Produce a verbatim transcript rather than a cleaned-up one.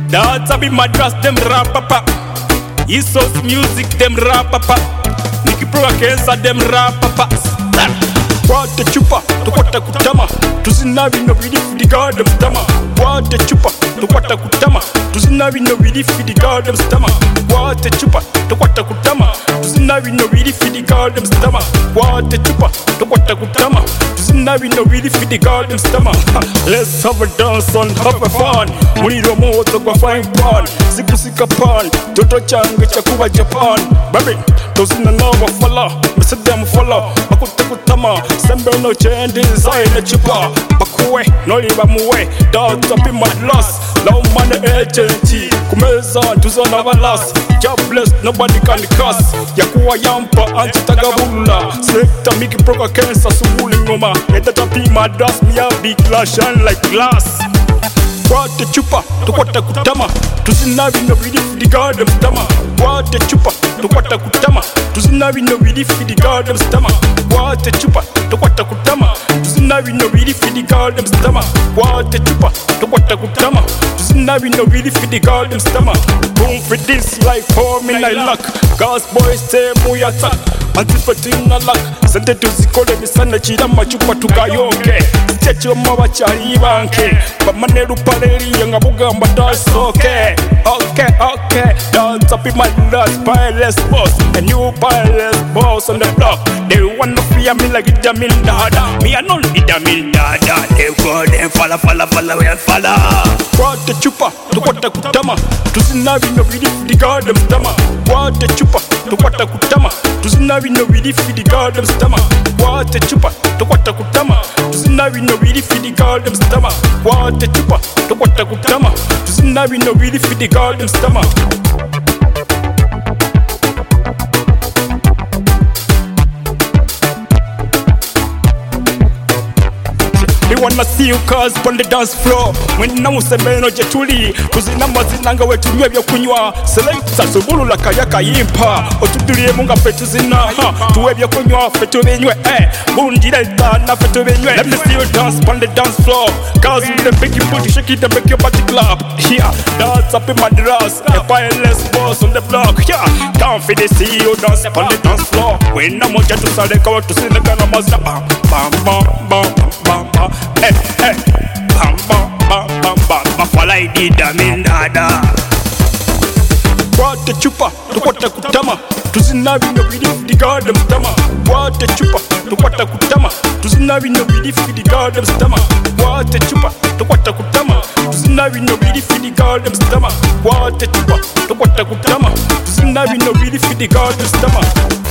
That's a be madras them rapapa. East Coast music them rapapa. Nicky Pro Kensa them rapapa. Wate chupa, tukwata kutama. Tuzinabi no really for the goddamn stammer. Wate chupa, tukwata kutama. Tuzinabi no really for the goddamn stammer. Wate chupa, tukwata kutama. Tuzinabi no really for the goddamn stammer. Wate chupa, tukwata kutama. Tuzinabi no really for the goddamn stammer. Let's have a dance and have a fun. Muliro moto kwa fine pan. Siku sika pan, toto change chakuba Japan. Baby, tuzina nawa fala. Mesedem fala, makute kutama. Sembe no change design a chupa. Bakuwe, no liba muwe. That's up in my loss. Low money agency. Kumeza, tuzona valas. Job blessed, nobody can cuss. Yakuwa yampa, anti-tagabula. Selecta Mickey Pro Kensa, subuli ngoma. Etata pi madras, miya big glass, shine like glass. Wate chupa, tukwata kutama. Tuzinabi no really for the goddamn stammer. Wate chupa, tukwata kutama. Tuzinabi no really for the goddamn stammer. Wate chupa, tukwata kutama. Tuzinabi no really for the goddamn stammer. Wate chupa, tukwata kutama. Tuzinabi no really for the goddamn stammer. Boom for this life for me I luck. Gas boys say muy attack. Antifatina luck. Sente tuzikole misana chira machupa tukayoke. Checho mabachari banke. Bamaneru paleri yanga bugamba that's okay. Okay, okay. Dance up in my last pilot boss. A new pilot boss on the block. They wanna fear me like it's a mil dada. Me I know it's a mil dada. They go them falla falla falla we and falla. Wate chupa, tukwata kutama. Tuzinabi no really for the goddamn stammer. Wate chupa, tukwata kutama. Tuzinabi no really for the goddamn stammer. Wate chupa, tukwata kutama. Tuzinabi no really for the goddamn stammer. Wate chupa, tukwata kutama. Tuzinabi no really for the goddamn stammer. They wanna see you cause on the dance floor. When now semeno jetuli kuzina mazinanga wetu nywe byo kunywa. Selecta subulu la kayaka yimpa. Otuduliye munga fetu zina tuwe byo kunywa fetu benywe eh. Bundi delta na fetu benywe. Let me see you dance on the dance floor. Cause with the big booty shake it and make your body clap. Yeah, dance up in madras. A pilot's boss on the block. Yeah, can't fit the see you dance on the dance floor. When I'm on to sale kawa to see the gana mazda. Bam bam bam bam bam bam. Eh, eh, bam, bam, bam, bam, bam, mafala idida mindada. Wate chupa, tukwata kutama. Tuzinabi no really for the goddamn stammer. Wate chupa, tukwata kutama. Tuzinabi no really for the goddamn stammer. Wate chupa, tukwata kutama. Tuzinabi no really for the goddamn stammer. Wate chupa, tukwata kutama. Tuzinabi no really for the goddamn stammer.